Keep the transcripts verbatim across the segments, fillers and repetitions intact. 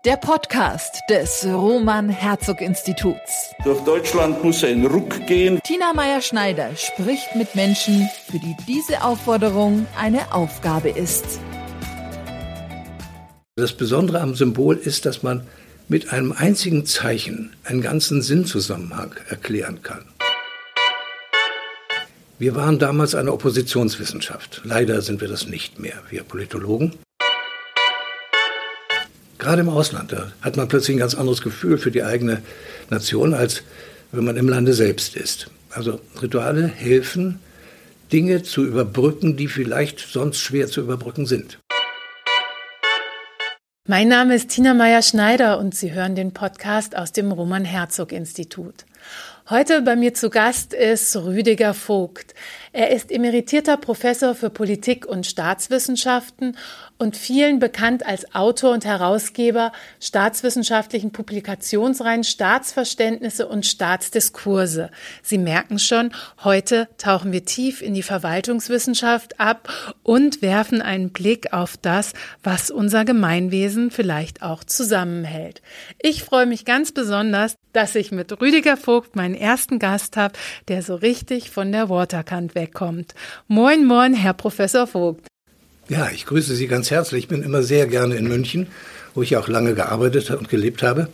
Der Podcast des Roman-Herzog-Instituts. Durch Deutschland muss ein Ruck gehen. Tina Meyer-Schneider spricht mit Menschen, für die diese Aufforderung eine Aufgabe ist. Das Besondere am Symbol ist, dass man mit einem einzigen Zeichen einen ganzen Sinnzusammenhang erklären kann. Wir waren damals eine Oppositionswissenschaft. Leider sind wir das nicht mehr, wir Politologen. Gerade im Ausland, da hat man plötzlich ein ganz anderes Gefühl für die eigene Nation, als wenn man im Lande selbst ist. Also Rituale helfen, Dinge zu überbrücken, die vielleicht sonst schwer zu überbrücken sind. Mein Name ist Tina Meyer-Schneider und Sie hören den Podcast aus dem Roman-Herzog-Institut. Heute bei mir zu Gast ist Rüdiger Vogt. Er ist emeritierter Professor für Politik- und Staatswissenschaften und vielen bekannt als Autor und Herausgeber staatswissenschaftlichen Publikationsreihen Staatsverständnisse und Staatsdiskurse. Sie merken schon, heute tauchen wir tief in die Verwaltungswissenschaft ab und werfen einen Blick auf das, was unser Gemeinwesen vielleicht auch zusammenhält. Ich freue mich ganz besonders, dass ich mit Rüdiger Vogt meinen ersten Gast habe, der so richtig von der Waterkant wegkommt. Moin, moin, Herr Professor Vogt. Ja, ich grüße Sie ganz herzlich. Ich bin immer sehr gerne in München, wo ich auch lange gearbeitet und gelebt habe.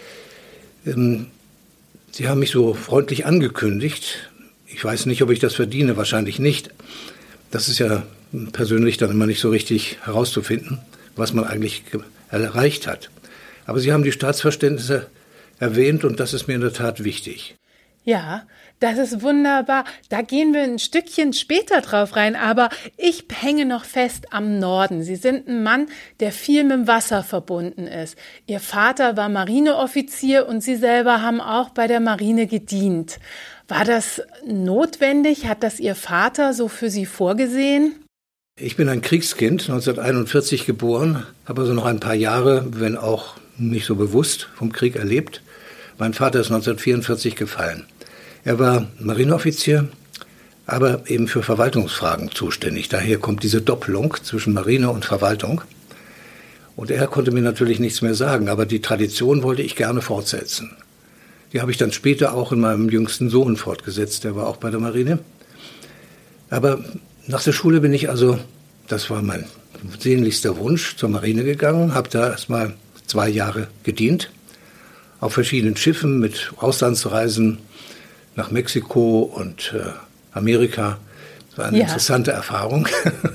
Ähm, Sie haben mich so freundlich angekündigt. Ich weiß nicht, ob ich das verdiene, wahrscheinlich nicht. Das ist ja persönlich dann immer nicht so richtig herauszufinden, was man eigentlich erreicht hat. Aber Sie haben die Staatsverständnisse erwähnt und das ist mir in der Tat wichtig. Ja, das ist wunderbar. Da gehen wir ein Stückchen später drauf rein, aber ich hänge noch fest am Norden. Sie sind ein Mann, der viel mit dem Wasser verbunden ist. Ihr Vater war Marineoffizier und Sie selber haben auch bei der Marine gedient. War das notwendig? Hat das Ihr Vater so für Sie vorgesehen? Ich bin ein Kriegskind, neunzehnhunderteinundvierzig geboren, habe also noch ein paar Jahre, wenn auch nicht so bewusst, vom Krieg erlebt. Mein Vater ist neunzehnhundertvierundvierzig gefallen. Er war Marineoffizier, aber eben für Verwaltungsfragen zuständig. Daher kommt diese Doppelung zwischen Marine und Verwaltung. Und er konnte mir natürlich nichts mehr sagen, aber die Tradition wollte ich gerne fortsetzen. Die habe ich dann später auch in meinem jüngsten Sohn fortgesetzt, der war auch bei der Marine. Aber nach der Schule bin ich also, das war mein sehnlichster Wunsch, zur Marine gegangen, habe da erstmal zwei Jahre gedient, auf verschiedenen Schiffen mit Auslandsreisen nach Mexiko und äh, Amerika. Das war eine ja. interessante Erfahrung.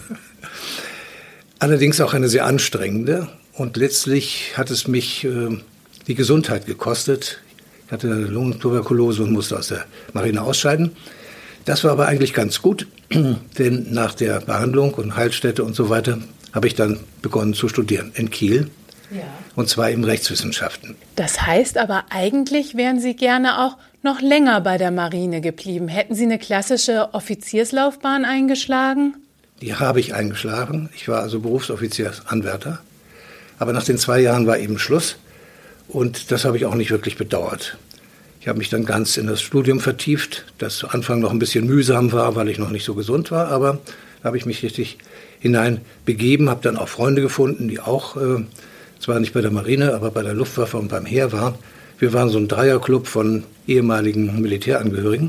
Allerdings auch eine sehr anstrengende. Und letztlich hat es mich äh, die Gesundheit gekostet. Ich hatte Lungentuberkulose und musste aus der Marine ausscheiden. Das war aber eigentlich ganz gut, denn nach der Behandlung und Heilstätte und so weiter habe ich dann begonnen zu studieren in Kiel. Ja. Und zwar in Rechtswissenschaften. Das heißt aber, eigentlich wären Sie gerne auch noch länger bei der Marine geblieben. Hätten Sie eine klassische Offizierslaufbahn eingeschlagen? Die habe ich eingeschlagen. Ich war also Berufsoffiziersanwärter. Aber nach den zwei Jahren war eben Schluss. Und das habe ich auch nicht wirklich bedauert. Ich habe mich dann ganz in das Studium vertieft, das zu Anfang noch ein bisschen mühsam war, weil ich noch nicht so gesund war. Aber da habe ich mich richtig hinein begeben, habe dann auch Freunde gefunden, die auch äh, zwar nicht bei der Marine, aber bei der Luftwaffe und beim Heer waren. Wir waren so ein Dreierclub von ehemaligen Militärangehörigen.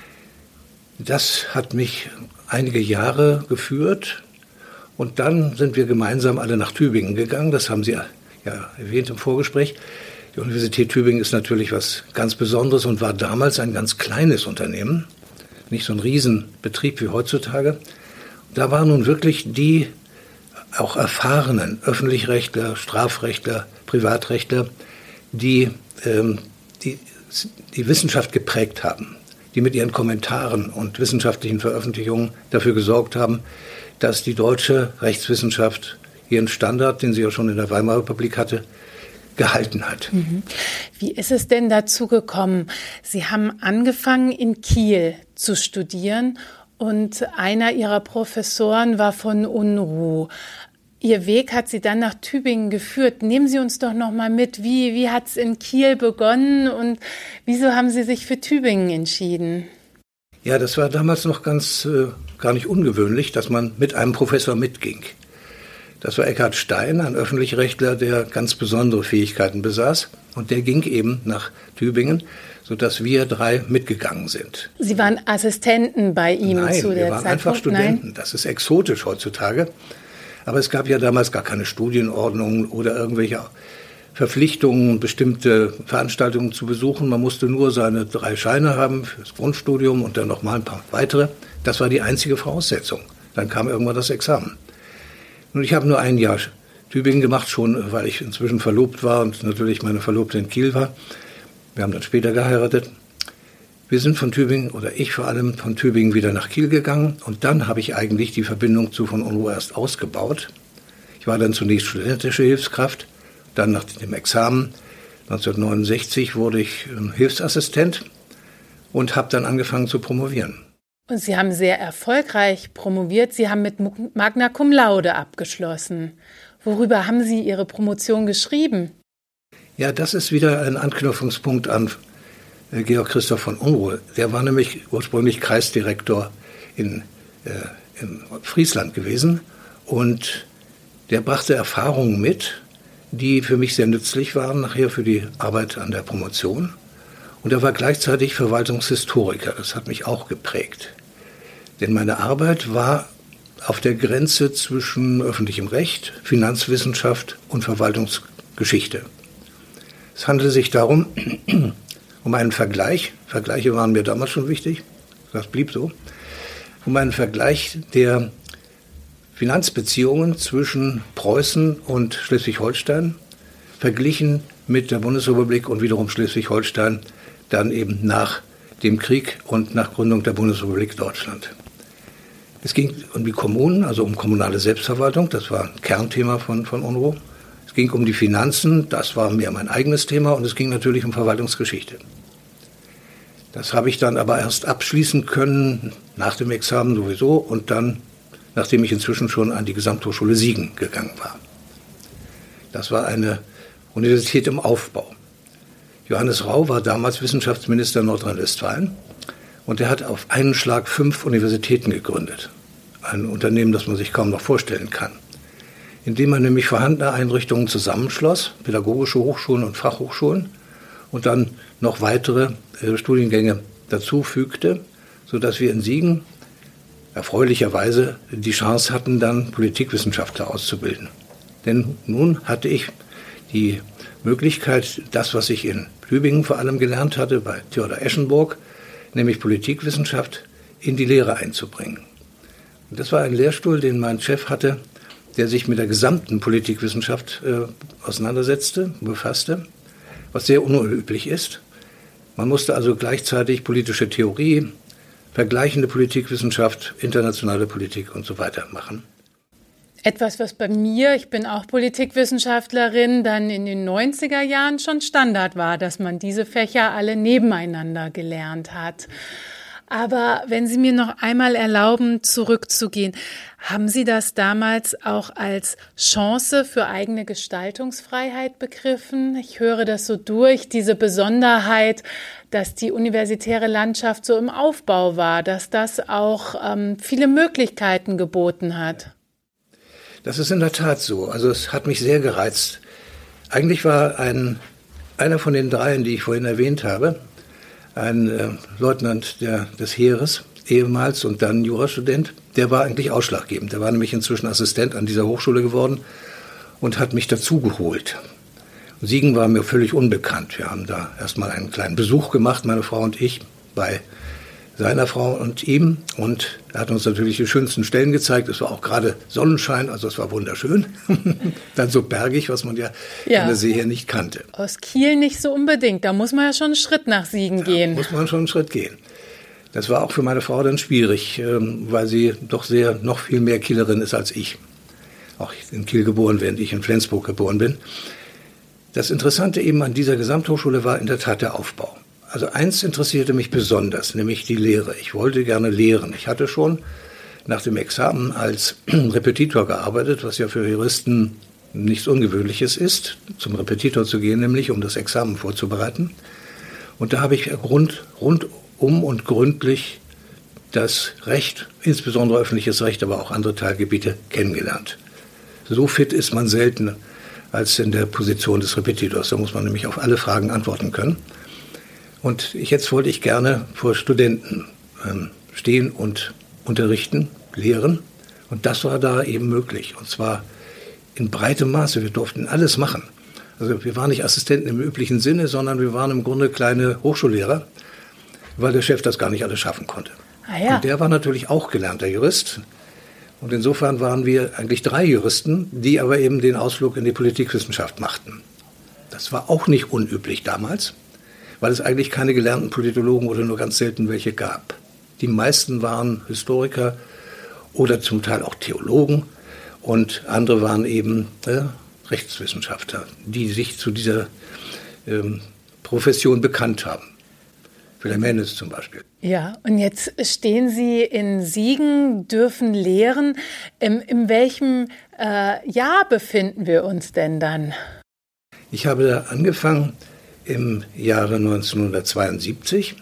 Das hat mich einige Jahre geführt und dann sind wir gemeinsam alle nach Tübingen gegangen. Das haben Sie ja erwähnt im Vorgespräch. Die Universität Tübingen ist natürlich was ganz Besonderes und war damals ein ganz kleines Unternehmen, nicht so ein Riesenbetrieb wie heutzutage. Da waren nun wirklich die auch erfahrenen Öffentlichrechtler, Strafrechtler, Privatrechtler, die, ähm, die die Wissenschaft geprägt haben, die mit ihren Kommentaren und wissenschaftlichen Veröffentlichungen dafür gesorgt haben, dass die deutsche Rechtswissenschaft ihren Standard, den sie ja schon in der Weimarer Republik hatte, gehalten hat. Wie ist es denn dazu gekommen? Sie haben angefangen in Kiel zu studieren und einer Ihrer Professoren war von Unruh. Ihr Weg hat Sie dann nach Tübingen geführt. Nehmen Sie uns doch noch mal mit. Wie, wie hat es in Kiel begonnen und wieso haben Sie sich für Tübingen entschieden? Ja, das war damals noch ganz äh, gar nicht ungewöhnlich, dass man mit einem Professor mitging. Das war Eckhard Stein, ein Öffentlichrechtler, der ganz besondere Fähigkeiten besaß. Und der ging eben nach Tübingen, sodass wir drei mitgegangen sind. Sie waren Assistenten bei ihm Nein, zu der Zeit? wir waren einfach Studenten. Nein? Das ist exotisch heutzutage. Aber es gab ja damals gar keine Studienordnungen oder irgendwelche Verpflichtungen, bestimmte Veranstaltungen zu besuchen. Man musste nur seine drei Scheine haben für das Grundstudium und dann noch mal ein paar weitere. Das war die einzige Voraussetzung. Dann kam irgendwann das Examen. Und ich habe nur ein Jahr Tübingen gemacht, schon weil ich inzwischen verlobt war und natürlich meine Verlobte in Kiel war. Wir haben dann später geheiratet. Wir sind von Tübingen, oder ich vor allem, von Tübingen wieder nach Kiel gegangen. Und dann habe ich eigentlich die Verbindung zu von Unruh erst ausgebaut. Ich war dann zunächst studentische Hilfskraft. Dann nach dem Examen neunzehnhundertneunundsechzig wurde ich Hilfsassistent und habe dann angefangen zu promovieren. Und Sie haben sehr erfolgreich promoviert. Sie haben mit Magna Cum Laude abgeschlossen. Worüber haben Sie Ihre Promotion geschrieben? Ja, das ist wieder ein Anknüpfungspunkt an Georg Christoph von Unruh. Der war nämlich ursprünglich Kreisdirektor in, äh, in Friesland gewesen und der brachte Erfahrungen mit, die für mich sehr nützlich waren, nachher für die Arbeit an der Promotion. Und er war gleichzeitig Verwaltungshistoriker. Das hat mich auch geprägt. Denn meine Arbeit war auf der Grenze zwischen öffentlichem Recht, Finanzwissenschaft und Verwaltungsgeschichte. Es handelte sich darum, um einen Vergleich, Vergleiche waren mir damals schon wichtig, das blieb so, um einen Vergleich der Finanzbeziehungen zwischen Preußen und Schleswig-Holstein, verglichen mit der Bundesrepublik und wiederum Schleswig-Holstein, dann eben nach dem Krieg und nach Gründung der Bundesrepublik Deutschland. Es ging um die Kommunen, also um kommunale Selbstverwaltung, das war ein Kernthema von, von Unruh. Es ging um die Finanzen, das war mehr mein eigenes Thema, und es ging natürlich um Verwaltungsgeschichte. Das habe ich dann aber erst abschließen können, nach dem Examen sowieso, und dann, nachdem ich inzwischen schon an die Gesamthochschule Siegen gegangen war. Das war eine Universität im Aufbau. Johannes Rau war damals Wissenschaftsminister in Nordrhein-Westfalen und er hat auf einen Schlag fünf Universitäten gegründet. Ein Unternehmen, das man sich kaum noch vorstellen kann. Indem man nämlich vorhandene Einrichtungen zusammenschloss, pädagogische Hochschulen und Fachhochschulen, und dann noch weitere äh, Studiengänge dazu fügte, sodass wir in Siegen erfreulicherweise die Chance hatten, dann Politikwissenschaftler auszubilden. Denn nun hatte ich die Möglichkeit, das, was ich in Tübingen vor allem gelernt hatte, bei Theodor Eschenburg, nämlich Politikwissenschaft, in die Lehre einzubringen. Und das war ein Lehrstuhl, den mein Chef hatte, der sich mit der gesamten Politikwissenschaft äh, auseinandersetzte, befasste, was sehr unüblich ist. Man musste also gleichzeitig politische Theorie, vergleichende Politikwissenschaft, internationale Politik und so weiter machen. Etwas, was bei mir, ich bin auch Politikwissenschaftlerin, dann in den neunziger Jahren schon Standard war, dass man diese Fächer alle nebeneinander gelernt hat. Aber wenn Sie mir noch einmal erlauben, zurückzugehen, haben Sie das damals auch als Chance für eigene Gestaltungsfreiheit begriffen? Ich höre das so durch, diese Besonderheit, dass die universitäre Landschaft so im Aufbau war, dass das auch ähm, viele Möglichkeiten geboten hat. Das ist in der Tat so. Also es hat mich sehr gereizt. Eigentlich war ein, einer von den dreien, die ich vorhin erwähnt habe, ein äh, Leutnant der, des Heeres, ehemals und dann Jurastudent, der war eigentlich ausschlaggebend. Der war nämlich inzwischen Assistent an dieser Hochschule geworden und hat mich dazugeholt. Siegen war mir völlig unbekannt. Wir haben da erstmal einen kleinen Besuch gemacht, meine Frau und ich, bei seiner Frau und ihm. Und er hat uns natürlich die schönsten Stellen gezeigt. Es war auch gerade Sonnenschein, also es war wunderschön. Dann so bergig, was man ja, ja von der See her nicht kannte. Aus Kiel nicht so unbedingt. Da muss man ja schon einen Schritt nach Siegen da gehen. muss man schon einen Schritt gehen. Das war auch für meine Frau dann schwierig, weil sie doch sehr, noch viel mehr Kielerin ist als ich. Auch in Kiel geboren, während ich in Flensburg geboren bin. Das Interessante eben an dieser Gesamthochschule war in der Tat der Aufbau. Also eins interessierte mich besonders, nämlich die Lehre. Ich wollte gerne lehren. Ich hatte schon nach dem Examen als Repetitor gearbeitet, was ja für Juristen nichts Ungewöhnliches ist, zum Repetitor zu gehen, nämlich um das Examen vorzubereiten. Und da habe ich rund, rundum und gründlich das Recht, insbesondere öffentliches Recht, aber auch andere Teilgebiete kennengelernt. so fit ist man selten als in der Position des Repetitors. Da muss man nämlich auf alle Fragen antworten können. Und jetzt wollte ich gerne vor Studenten ähm, stehen und unterrichten, lehren. Und das war da eben möglich. Und zwar in breitem Maße. Wir durften alles machen. Also wir waren nicht Assistenten im üblichen Sinne, sondern wir waren im Grunde kleine Hochschullehrer, weil der Chef das gar nicht alles schaffen konnte. Ah ja. Und der war natürlich auch gelernter Jurist. Und insofern waren wir eigentlich drei Juristen, die aber eben den Ausflug in die Politikwissenschaft machten. Das war auch nicht unüblich damals, weil es eigentlich keine gelernten Politologen oder nur ganz selten welche gab. Die meisten waren Historiker oder zum Teil auch Theologen und andere waren eben äh, Rechtswissenschaftler, die sich zu dieser ähm, Profession bekannt haben. Wilhelm Hennes zum Beispiel. Ja, und jetzt stehen Sie in Siegen, dürfen lehren. In, in welchem äh, Jahr befinden wir uns denn dann? Ich habe da angefangen im Jahre neunzehnhundertzweiundsiebzig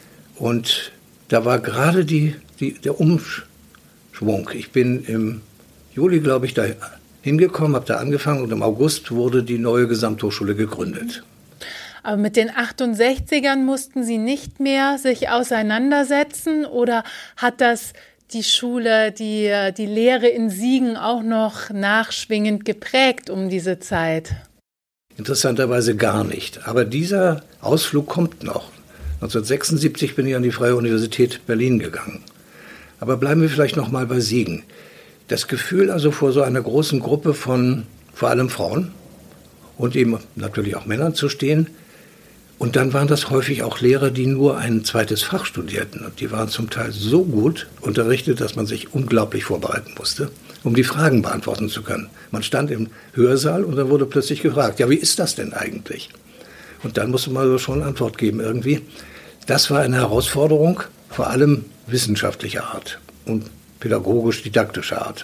und da war gerade die, die, der Umschwung. Ich bin im Juli, glaube ich, da hingekommen, habe da angefangen und im August wurde die neue Gesamthochschule gegründet. Aber mit den achtundsechzigern mussten Sie nicht mehr sich auseinandersetzen oder hat das die Schule, die, die Lehre in Siegen auch noch nachschwingend geprägt um diese Zeit? Interessanterweise gar nicht. Aber dieser Ausflug kommt noch. neunzehnhundertsechsundsiebzig bin ich an die Freie Universität Berlin gegangen. Aber bleiben wir vielleicht noch mal bei Siegen. Das Gefühl also vor so einer großen Gruppe von vor allem Frauen und eben natürlich auch Männern zu stehen. Und dann waren das häufig auch Lehrer, die nur ein zweites Fach studierten. Und die waren zum Teil so gut unterrichtet, dass man sich unglaublich vorbereiten musste, um die Fragen beantworten zu können. Man stand im Hörsaal und dann wurde plötzlich gefragt, ja, wie ist das denn eigentlich? Und dann musste man schon eine Antwort geben irgendwie. Das war eine Herausforderung, vor allem wissenschaftlicher Art und pädagogisch-didaktischer Art.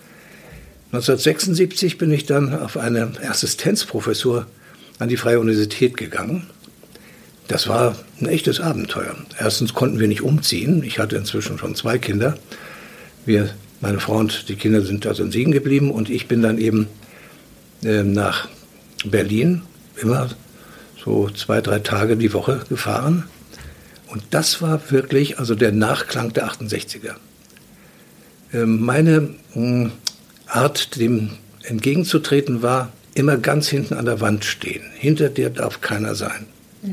neunzehnhundertsechsundsiebzig bin ich dann auf eine Assistenzprofessur an die Freie Universität gegangen. Das war ein echtes Abenteuer. Erstens konnten wir nicht umziehen. Ich hatte inzwischen schon zwei Kinder. Wir, meine Frau und die Kinder sind also in Siegen geblieben und ich bin dann eben äh, nach Berlin immer so zwei, drei Tage die Woche gefahren. Und das war wirklich also der Nachklang der achtundsechziger. Äh, meine mh, Art, dem entgegenzutreten, war immer ganz hinten an der Wand stehen. Hinter dir darf keiner sein. Mhm.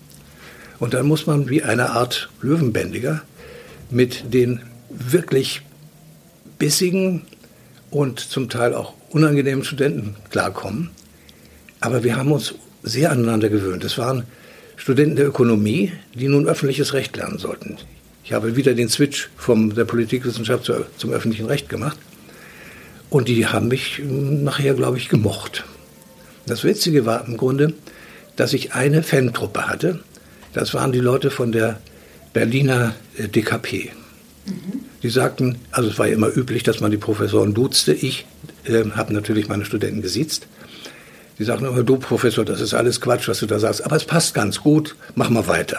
Und dann muss man wie eine Art Löwenbändiger mit den wirklich bissigen und zum Teil auch unangenehmen Studenten klarkommen. Aber wir haben uns sehr aneinander gewöhnt. Es waren Studenten der Ökonomie, die nun öffentliches Recht lernen sollten. Ich habe wieder den Switch von der Politikwissenschaft zum öffentlichen Recht gemacht. Und die haben mich nachher, glaube ich, gemocht. Das Witzige war im Grunde, dass ich eine Fantruppe hatte. Das waren die Leute von der Berliner D K P. Mhm. Die sagten, also es war ja immer üblich, dass man die Professoren duzte. Ich äh, habe natürlich meine Studenten gesiezt. Die sagten immer, du Professor, das ist alles Quatsch, was du da sagst. Aber es passt ganz gut, mach mal weiter.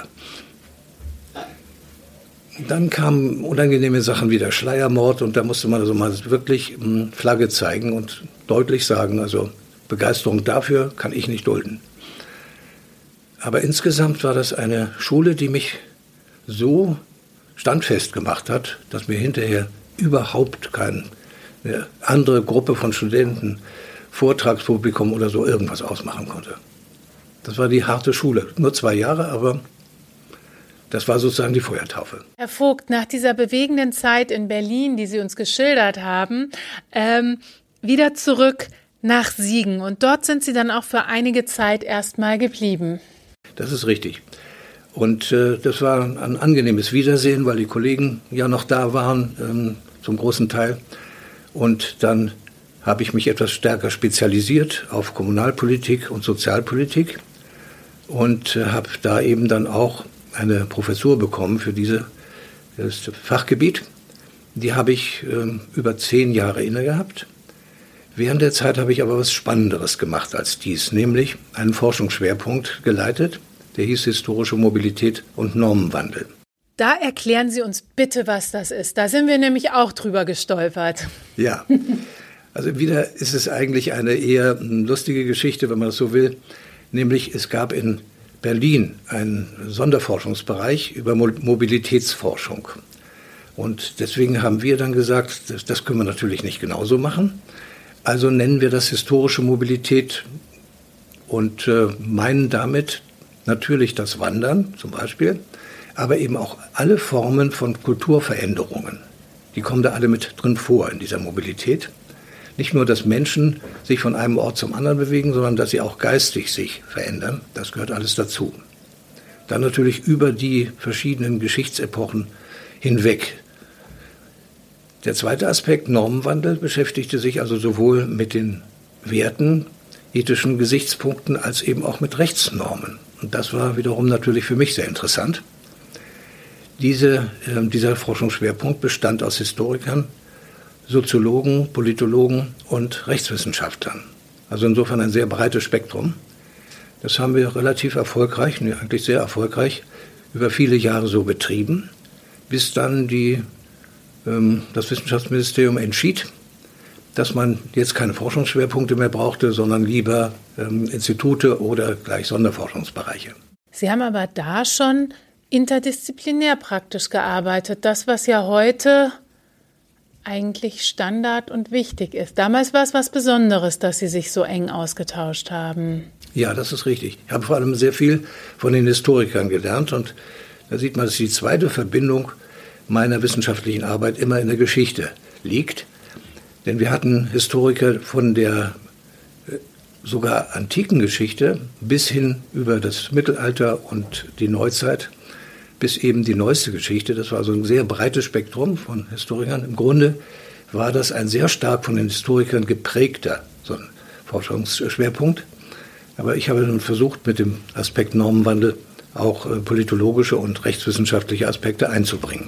Dann kamen unangenehme Sachen wie der Schleiermord und da musste man also mal wirklich mh, Flagge zeigen und deutlich sagen, also Begeisterung dafür kann ich nicht dulden. Aber insgesamt war das eine Schule, die mich so standfest gemacht hat, dass mir hinterher überhaupt keine andere Gruppe von Studenten, Vortragspublikum oder so irgendwas ausmachen konnte. Das war die harte Schule. Nur zwei Jahre, aber das war sozusagen die Feuertaufe. Herr Vogt, nach dieser bewegenden Zeit in Berlin, die Sie uns geschildert haben, ähm, wieder zurück nach Siegen. Und dort sind Sie dann auch für einige Zeit erstmal geblieben. Das ist richtig. Und äh, das war ein angenehmes Wiedersehen, weil die Kollegen ja noch da waren, ähm, zum großen Teil. Und dann habe ich mich etwas stärker spezialisiert auf Kommunalpolitik und Sozialpolitik und äh, habe da eben dann auch eine Professur bekommen für dieses Fachgebiet. Die habe ich äh, über zehn Jahre inne gehabt. Während der Zeit habe ich aber was Spannenderes gemacht als dies, nämlich einen Forschungsschwerpunkt geleitet, der hieß Historische Mobilität und Normenwandel. Da erklären Sie uns bitte, was das ist. Da sind wir nämlich auch drüber gestolpert. Ja, Also wieder ist es eigentlich eine eher lustige Geschichte, wenn man das so will. Nämlich es gab in Berlin einen Sonderforschungsbereich über Mobilitätsforschung. Und deswegen haben wir dann gesagt, das, das können wir natürlich nicht genauso machen. Also nennen wir das historische Mobilität und äh, meinen damit natürlich das Wandern zum Beispiel, aber eben auch alle Formen von Kulturveränderungen. Die kommen da alle mit drin vor in dieser Mobilität. Nicht nur, dass Menschen sich von einem Ort zum anderen bewegen, sondern dass sie auch geistig sich verändern. Das gehört alles dazu. Dann natürlich über die verschiedenen Geschichtsepochen hinweg. Der zweite Aspekt, Normenwandel, beschäftigte sich also sowohl mit den Werten, ethischen Gesichtspunkten, als eben auch mit Rechtsnormen. Und das war wiederum natürlich für mich sehr interessant. Diese, äh, dieser Forschungsschwerpunkt bestand aus Historikern, Soziologen, Politologen und Rechtswissenschaftlern. Also insofern ein sehr breites Spektrum. Das haben wir relativ erfolgreich, nee, eigentlich sehr erfolgreich, über viele Jahre so betrieben, bis dann die, ähm, das Wissenschaftsministerium entschied, dass man jetzt keine Forschungsschwerpunkte mehr brauchte, sondern lieber ähm, Institute oder gleich Sonderforschungsbereiche. Sie haben aber da schon interdisziplinär praktisch gearbeitet. Das, was ja heute eigentlich Standard und wichtig ist. Damals war es was Besonderes, dass Sie sich so eng ausgetauscht haben. Ja, das ist richtig. Ich habe vor allem sehr viel von den Historikern gelernt und da sieht man, dass die zweite Verbindung meiner wissenschaftlichen Arbeit immer in der Geschichte liegt. Denn wir hatten Historiker von der sogar antiken Geschichte bis hin über das Mittelalter und die Neuzeit bis eben die neueste Geschichte. Das war also ein sehr breites Spektrum von Historikern. Im Grunde war das ein sehr stark von den Historikern geprägter so ein Forschungsschwerpunkt. Aber ich habe nun versucht, mit dem Aspekt Normenwandel auch äh, politologische und rechtswissenschaftliche Aspekte einzubringen.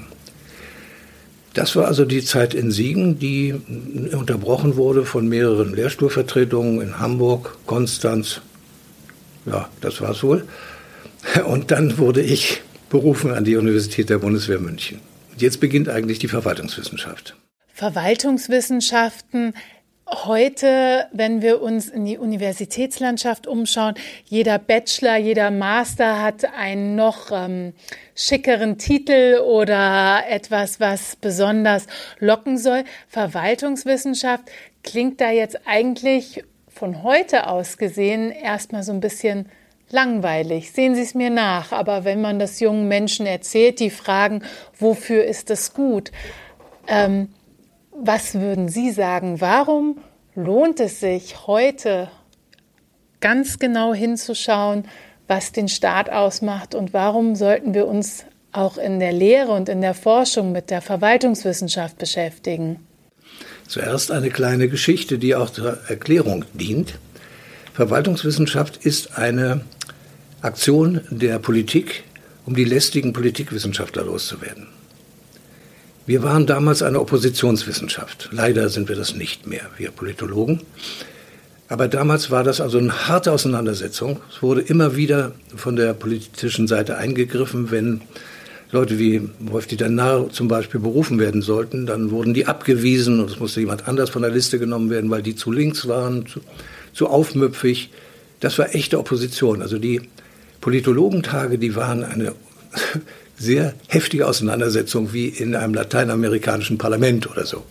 Das war also die Zeit in Siegen, die unterbrochen wurde von mehreren Lehrstuhlvertretungen in Hamburg, Konstanz. Ja, das war es wohl. Und dann wurde ich berufen an die Universität der Bundeswehr München. Jetzt beginnt eigentlich die Verwaltungswissenschaft. Verwaltungswissenschaften. Heute, wenn wir uns in die Universitätslandschaft umschauen, jeder Bachelor, jeder Master hat einen noch ähm, schickeren Titel oder etwas, was besonders locken soll. Verwaltungswissenschaft klingt da jetzt eigentlich von heute aus gesehen erstmal so ein bisschen langweilig. Sehen Sie es mir nach. Aber wenn man das jungen Menschen erzählt, die fragen, wofür ist das gut? Ähm, Was würden Sie sagen, warum lohnt es sich heute ganz genau hinzuschauen, was den Staat ausmacht und warum sollten wir uns auch in der Lehre und in der Forschung mit der Verwaltungswissenschaft beschäftigen? Zuerst eine kleine Geschichte, die auch zur Erklärung dient. Verwaltungswissenschaft ist eine Aktion der Politik, um die lästigen Politikwissenschaftler loszuwerden. Wir waren damals eine Oppositionswissenschaft. Leider sind wir das nicht mehr, wir Politologen. Aber damals war das also eine harte Auseinandersetzung. Es wurde immer wieder von der politischen Seite eingegriffen, wenn Leute wie Wolf-Dieter Narr zum Beispiel berufen werden sollten, dann wurden die abgewiesen und es musste jemand anders von der Liste genommen werden, weil die zu links waren, zu, zu aufmüpfig. Das war echte Opposition. Also die Politologentage, die waren eine sehr heftige Auseinandersetzung wie in einem lateinamerikanischen Parlament oder so.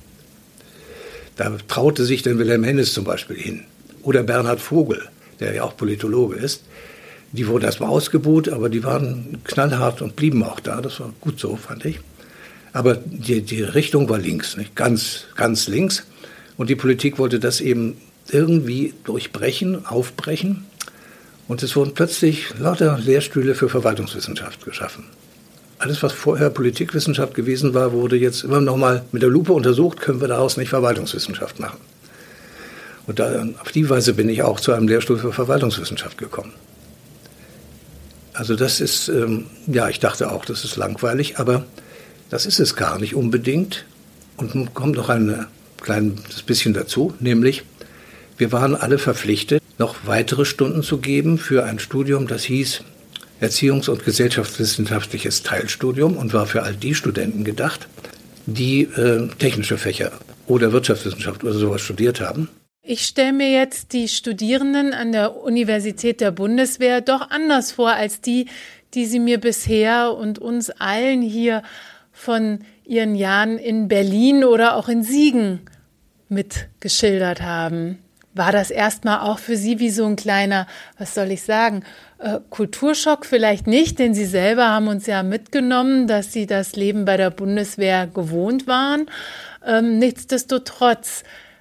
Da traute sich dann Wilhelm Hennes zum Beispiel hin. Oder Bernhard Vogel, der ja auch Politologe ist. Die wurden erstmal ausgebuht, aber die waren knallhart und blieben auch da. Das war gut so, fand ich. Aber die, die Richtung war links, nicht? Ganz, ganz links. Und die Politik wollte das eben irgendwie durchbrechen, aufbrechen. Und es wurden plötzlich lauter Lehrstühle für Verwaltungswissenschaft geschaffen. Alles, was vorher Politikwissenschaft gewesen war, wurde jetzt immer noch mal mit der Lupe untersucht, können wir daraus nicht Verwaltungswissenschaft machen. Und da, auf die Weise bin ich auch zu einem Lehrstuhl für Verwaltungswissenschaft gekommen. Also das ist, ähm, ja, ich dachte auch, das ist langweilig, aber das ist es gar nicht unbedingt. Und nun kommt noch ein kleines bisschen dazu, nämlich wir waren alle verpflichtet, noch weitere Stunden zu geben für ein Studium, das hieß Erziehungs- und Gesellschaftswissenschaftliches Teilstudium und war für all die Studenten gedacht, die äh, technische Fächer oder Wirtschaftswissenschaft oder sowas studiert haben. Ich stelle mir jetzt die Studierenden an der Universität der Bundeswehr doch anders vor als die, die Sie mir bisher und uns allen hier von Ihren Jahren in Berlin oder auch in Siegen mitgeschildert haben. War das erstmal auch für Sie wie so ein kleiner, was soll ich sagen, äh, Kulturschock vielleicht nicht, denn Sie selber haben uns ja mitgenommen, dass Sie das Leben bei der Bundeswehr gewohnt waren. Ähm, nichtsdestotrotz,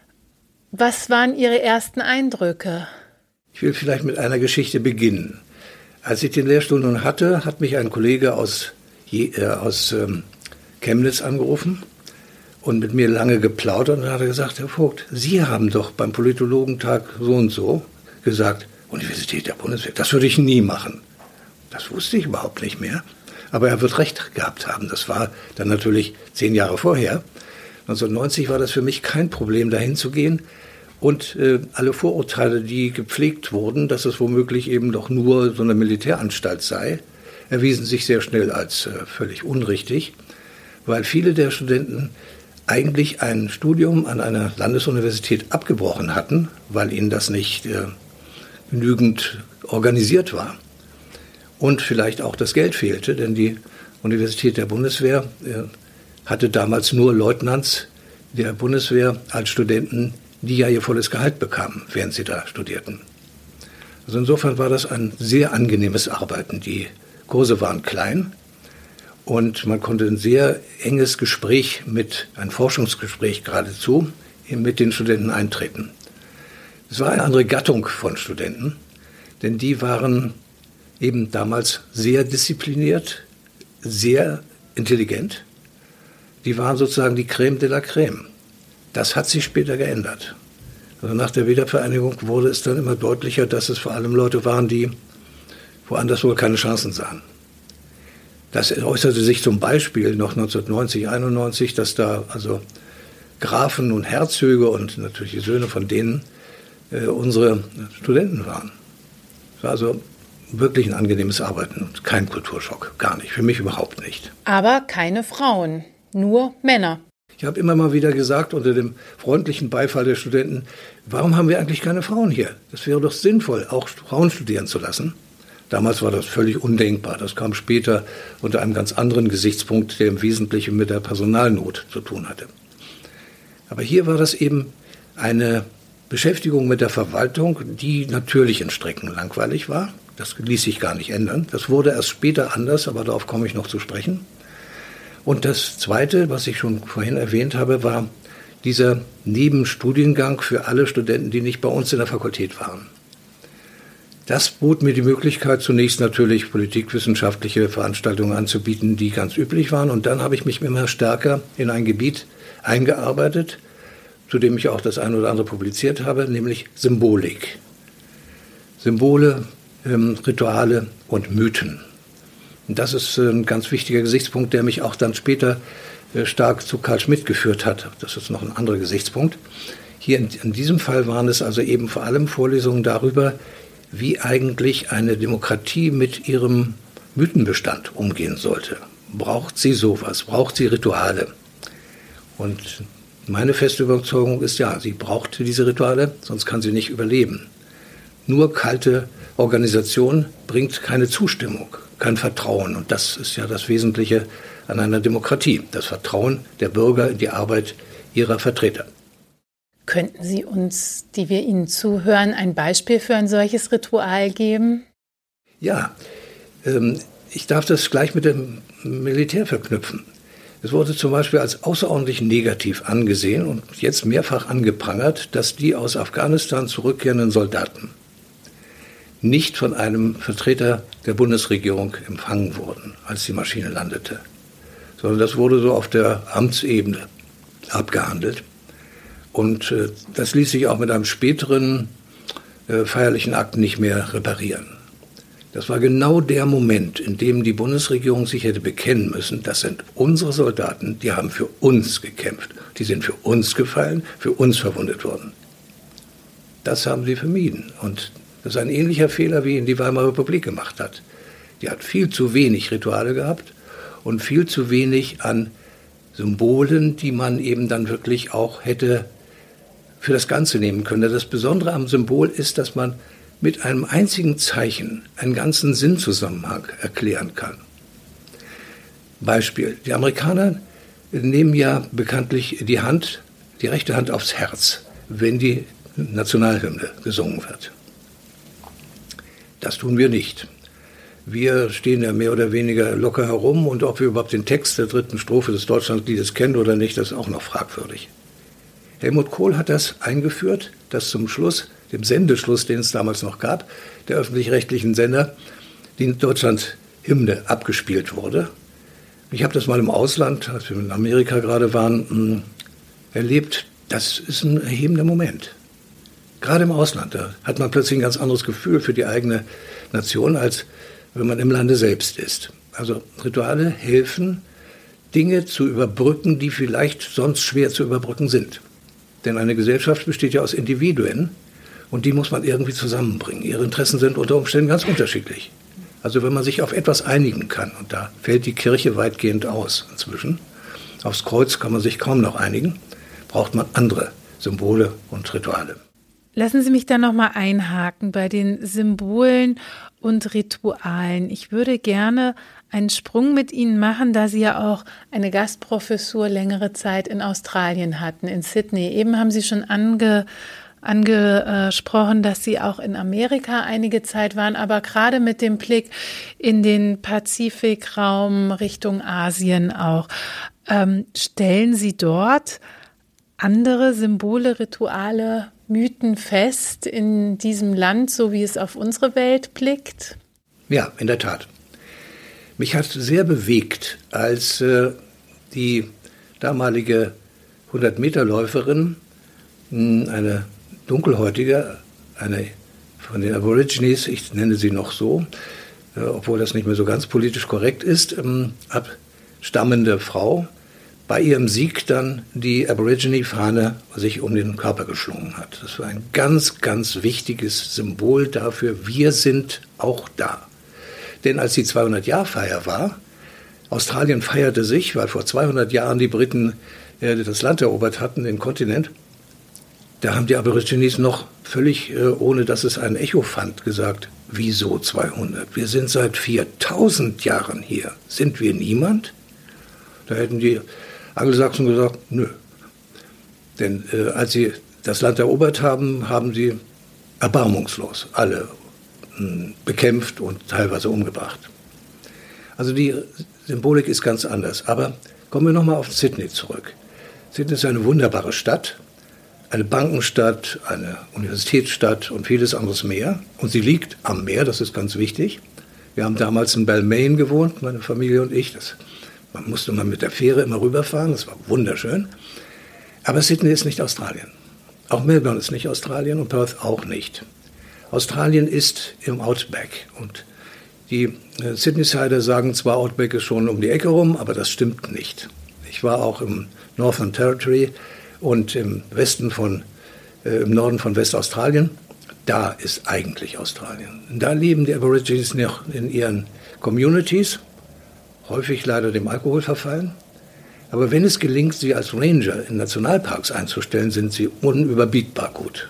was waren Ihre ersten Eindrücke? Ich will vielleicht mit einer Geschichte beginnen. Als ich den Lehrstuhl nun hatte, hat mich ein Kollege aus, äh, aus ähm, Chemnitz angerufen und mit mir lange geplaudert und hat er gesagt, Herr Vogt, Sie haben doch beim Politologentag so und so gesagt, Universität der Bundeswehr, das würde ich nie machen. Das wusste ich überhaupt nicht mehr. Aber er wird recht gehabt haben. Das war dann natürlich zehn Jahre vorher. neunzehnhundertneunzig war das für mich kein Problem, dahin zu gehen. Und äh, alle Vorurteile, die gepflegt wurden, dass es womöglich eben doch nur so eine Militäranstalt sei, erwiesen sich sehr schnell als äh, völlig unrichtig, weil viele der Studenten eigentlich ein Studium an einer Landesuniversität abgebrochen hatten, weil ihnen das nicht äh, genügend organisiert war. Und vielleicht auch das Geld fehlte, denn die Universität der Bundeswehr äh, hatte damals nur Leutnants der Bundeswehr als Studenten, die ja ihr volles Gehalt bekamen, während sie da studierten. Also insofern war das ein sehr angenehmes Arbeiten. Die Kurse waren klein und man konnte ein sehr enges Gespräch mit, ein Forschungsgespräch geradezu, mit den Studenten eintreten. Es war eine andere Gattung von Studenten, denn die waren eben damals sehr diszipliniert, sehr intelligent. Die waren sozusagen die Crème de la Crème. Das hat sich später geändert. Also nach der Wiedervereinigung wurde es dann immer deutlicher, dass es vor allem Leute waren, die woanders wohl keine Chancen sahen. Das äußerte sich zum Beispiel noch neunzehnhundertneunzig, einundneunzig, dass da also Grafen und Herzöge und natürlich die Söhne von denen äh, unsere Studenten waren. Es war also wirklich ein angenehmes Arbeiten und kein Kulturschock, gar nicht, für mich überhaupt nicht. Aber keine Frauen, nur Männer. Ich habe immer mal wieder gesagt, unter dem freundlichen Beifall der Studenten, warum haben wir eigentlich keine Frauen hier? Das wäre doch sinnvoll, auch Frauen studieren zu lassen. Damals war das völlig undenkbar. Das kam später unter einem ganz anderen Gesichtspunkt, der im Wesentlichen mit der Personalnot zu tun hatte. Aber hier war das eben eine Beschäftigung mit der Verwaltung, die natürlich in Strecken langweilig war. Das ließ sich gar nicht ändern. Das wurde erst später anders, aber darauf komme ich noch zu sprechen. Und das Zweite, was ich schon vorhin erwähnt habe, war dieser Nebenstudiengang für alle Studenten, die nicht bei uns in der Fakultät waren. Das bot mir die Möglichkeit, zunächst natürlich politikwissenschaftliche Veranstaltungen anzubieten, die ganz üblich waren. Und dann habe ich mich immer stärker in ein Gebiet eingearbeitet, zu dem ich auch das eine oder andere publiziert habe, nämlich Symbolik. Symbole, ähm, Rituale und Mythen. Und das ist ein ganz wichtiger Gesichtspunkt, der mich auch dann später äh, stark zu Carl Schmitt geführt hat. Das ist noch ein anderer Gesichtspunkt. Hier in, in diesem Fall waren es also eben vor allem Vorlesungen darüber, wie eigentlich eine Demokratie mit ihrem Mythenbestand umgehen sollte. Braucht sie sowas? Braucht sie Rituale? Und meine feste Überzeugung ist, ja, sie braucht diese Rituale, sonst kann sie nicht überleben. Nur kalte Organisation bringt keine Zustimmung, kein Vertrauen. Und das ist ja das Wesentliche an einer Demokratie, das Vertrauen der Bürger in die Arbeit ihrer Vertreter. Könnten Sie uns, die wir Ihnen zuhören, ein Beispiel für ein solches Ritual geben? Ja, ähm, ich darf das gleich mit dem Militär verknüpfen. Es wurde zum Beispiel als außerordentlich negativ angesehen und jetzt mehrfach angeprangert, dass die aus Afghanistan zurückkehrenden Soldaten nicht von einem Vertreter der Bundesregierung empfangen wurden, als die Maschine landete, sondern das wurde so auf der Amtsebene abgehandelt. Und äh, das ließ sich auch mit einem späteren äh, feierlichen Akt nicht mehr reparieren. Das war genau der Moment, in dem die Bundesregierung sich hätte bekennen müssen, das sind unsere Soldaten, die haben für uns gekämpft. Die sind für uns gefallen, für uns verwundet worden. Das haben sie vermieden. Und das ist ein ähnlicher Fehler, wie ihn die Weimarer Republik gemacht hat. Die hat viel zu wenig Rituale gehabt und viel zu wenig an Symbolen, die man eben dann wirklich auch hätte für das Ganze nehmen können. Das Besondere am Symbol ist, dass man mit einem einzigen Zeichen einen ganzen Sinnzusammenhang erklären kann. Beispiel: Die Amerikaner nehmen ja bekanntlich die Hand, die rechte Hand aufs Herz, wenn die Nationalhymne gesungen wird. Das tun wir nicht. Wir stehen ja mehr oder weniger locker herum, und ob wir überhaupt den Text der dritten Strophe des Deutschlandliedes kennen oder nicht, das ist auch noch fragwürdig. Helmut Kohl hat das eingeführt, dass zum Schluss, dem Sendeschluss, den es damals noch gab, der öffentlich-rechtlichen Sender, die Deutschlandhymne abgespielt wurde. Ich habe das mal im Ausland, als wir in Amerika gerade waren, erlebt. Das ist ein erhebender Moment. Gerade im Ausland, da hat man plötzlich ein ganz anderes Gefühl für die eigene Nation, als wenn man im Lande selbst ist. Also Rituale helfen, Dinge zu überbrücken, die vielleicht sonst schwer zu überbrücken sind. Denn eine Gesellschaft besteht ja aus Individuen, und die muss man irgendwie zusammenbringen. Ihre Interessen sind unter Umständen ganz unterschiedlich. Also wenn man sich auf etwas einigen kann, und da fällt die Kirche weitgehend aus inzwischen, aufs Kreuz kann man sich kaum noch einigen, braucht man andere Symbole und Rituale. Lassen Sie mich da noch mal einhaken bei den Symbolen und Ritualen. Ich würde gerne einen Sprung mit Ihnen machen, da Sie ja auch eine Gastprofessur längere Zeit in Australien hatten, in Sydney. Eben haben Sie schon ange, angesprochen, dass Sie auch in Amerika einige Zeit waren, aber gerade mit dem Blick in den Pazifikraum Richtung Asien auch. Ähm, stellen Sie dort andere Symbole, Rituale, Mythen fest in diesem Land, so wie es auf unsere Welt blickt? Ja, in der Tat. Mich hat sehr bewegt, als äh, die damalige hundert-Meter-Läuferin, mh, eine dunkelhäutige, eine von den Aborigines, ich nenne sie noch so, äh, obwohl das nicht mehr so ganz politisch korrekt ist, ähm, abstammende Frau, bei ihrem Sieg dann die Aborigine-Fahne sich um den Körper geschlungen hat. Das war ein ganz, ganz wichtiges Symbol dafür, wir sind auch da. Denn als die zweihundert-Jahr-Feier war, Australien feierte sich, weil vor zweihundert Jahren die Briten äh, das Land erobert hatten, den Kontinent, da haben die Aborigines noch völlig, äh, ohne dass es ein Echo fand, gesagt, wieso zweihundert? Wir sind seit viertausend Jahren hier. Sind wir niemand? Da hätten die Angelsachsen gesagt, nö. Denn äh, als sie das Land erobert haben, haben sie erbarmungslos alle mh, bekämpft und teilweise umgebracht. Also die Symbolik ist ganz anders. Aber kommen wir nochmal auf Sydney zurück. Sydney ist eine wunderbare Stadt, eine Bankenstadt, eine Universitätsstadt und vieles anderes mehr. Und sie liegt am Meer, das ist ganz wichtig. Wir haben damals in Balmain gewohnt, meine Familie und ich. Das Man musste mal mit der Fähre immer rüberfahren, das war wunderschön. Aber Sydney ist nicht Australien. Auch Melbourne ist nicht Australien und Perth auch nicht. Australien ist im Outback. Und die äh, Sydneysider sagen zwar, Outback ist schon um die Ecke rum, aber das stimmt nicht. Ich war auch im Northern Territory und im Westen von, äh, im Norden von Westaustralien. Da ist eigentlich Australien. Da leben die Aborigines noch in ihren Communities, häufig leider dem Alkohol verfallen. Aber wenn es gelingt, sie als Ranger in Nationalparks einzustellen, sind sie unüberbietbar gut.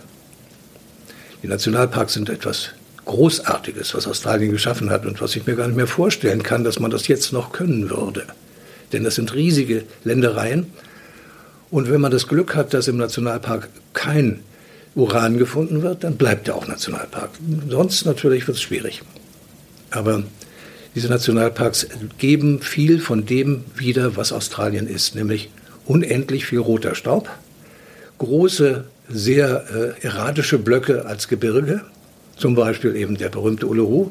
Die Nationalparks sind etwas Großartiges, was Australien geschaffen hat und was ich mir gar nicht mehr vorstellen kann, dass man das jetzt noch können würde. Denn das sind riesige Ländereien. Und wenn man das Glück hat, dass im Nationalpark kein Uran gefunden wird, dann bleibt er auch Nationalpark. Sonst natürlich wird es schwierig. Aber diese Nationalparks geben viel von dem wieder, was Australien ist, nämlich unendlich viel roter Staub, große, sehr äh, erratische Blöcke als Gebirge, zum Beispiel eben der berühmte Uluru,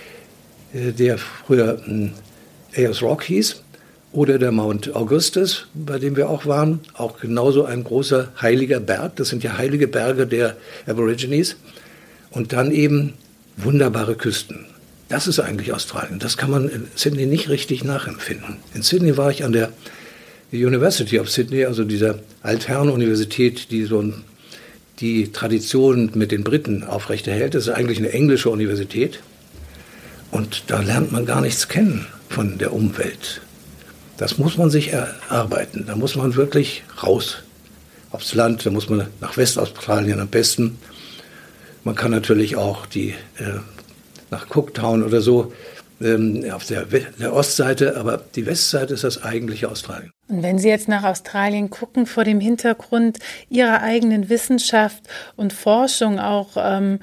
äh, der früher äh, Ayers Rock hieß, oder der Mount Augustus, bei dem wir auch waren, auch genauso ein großer heiliger Berg, das sind ja heilige Berge der Aborigines, und dann eben wunderbare Küsten. Das ist eigentlich Australien. Das kann man in Sydney nicht richtig nachempfinden. In Sydney war ich an der University of Sydney, also dieser Altherren-Universität, die so ein, die Tradition mit den Briten aufrechterhält. Das ist eigentlich eine englische Universität. Und da lernt man gar nichts kennen von der Umwelt. Das muss man sich erarbeiten. Da muss man wirklich raus aufs Land. Da muss man nach Westaustralien am besten. Man kann natürlich auch die, äh, nach Cooktown oder so ähm, auf der, der Ostseite, aber die Westseite ist das eigentliche Australien. Und wenn Sie jetzt nach Australien gucken, vor dem Hintergrund Ihrer eigenen Wissenschaft und Forschung auch, ähm,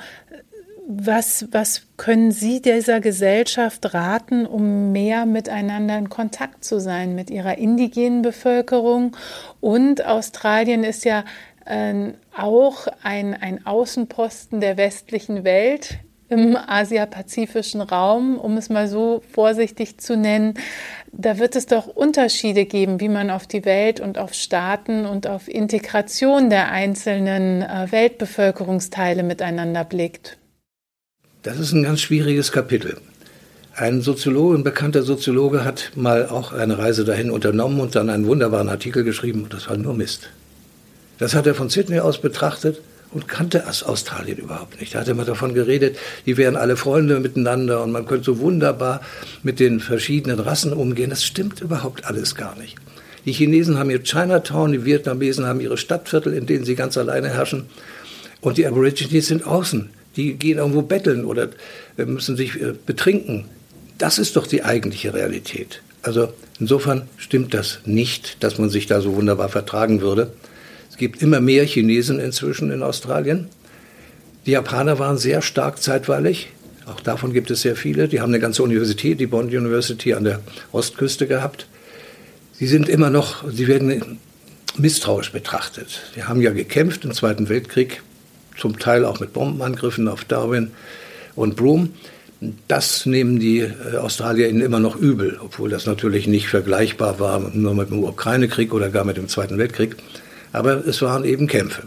was, was können Sie dieser Gesellschaft raten, um mehr miteinander in Kontakt zu sein mit ihrer indigenen Bevölkerung? Und Australien ist ja äh, auch ein, ein Außenposten der westlichen Welt im asiapazifischen Raum, um es mal so vorsichtig zu nennen. Da wird es doch Unterschiede geben, wie man auf die Welt und auf Staaten und auf Integration der einzelnen äh, Weltbevölkerungsteile miteinander blickt. Das ist ein ganz schwieriges Kapitel. Ein Soziologe, ein bekannter Soziologe hat mal auch eine Reise dahin unternommen und dann einen wunderbaren Artikel geschrieben und das war nur Mist. Das hat er von Sydney aus betrachtet und kannte Australien überhaupt nicht. Da hat er mal davon geredet, die wären alle Freunde miteinander und man könnte so wunderbar mit den verschiedenen Rassen umgehen. Das stimmt überhaupt alles gar nicht. Die Chinesen haben ihr Chinatown, die Vietnamesen haben ihre Stadtviertel, in denen sie ganz alleine herrschen und die Aborigines sind außen. Die gehen irgendwo betteln oder müssen sich betrinken. Das ist doch die eigentliche Realität. Also insofern stimmt das nicht, dass man sich da so wunderbar vertragen würde. Es gibt immer mehr Chinesen inzwischen in Australien. Die Japaner waren sehr stark zeitweilig. Auch davon gibt es sehr viele. Die haben eine ganze Universität, die Bond University an der Ostküste gehabt. Sie sind immer noch, sie werden misstrauisch betrachtet. Die haben ja gekämpft im Zweiten Weltkrieg, zum Teil auch mit Bombenangriffen auf Darwin und Broome. Das nehmen die äh, Australier ihnen immer noch übel, obwohl das natürlich nicht vergleichbar war nur mit dem Ukraine-Krieg oder gar mit dem Zweiten Weltkrieg. Aber es waren eben Kämpfe.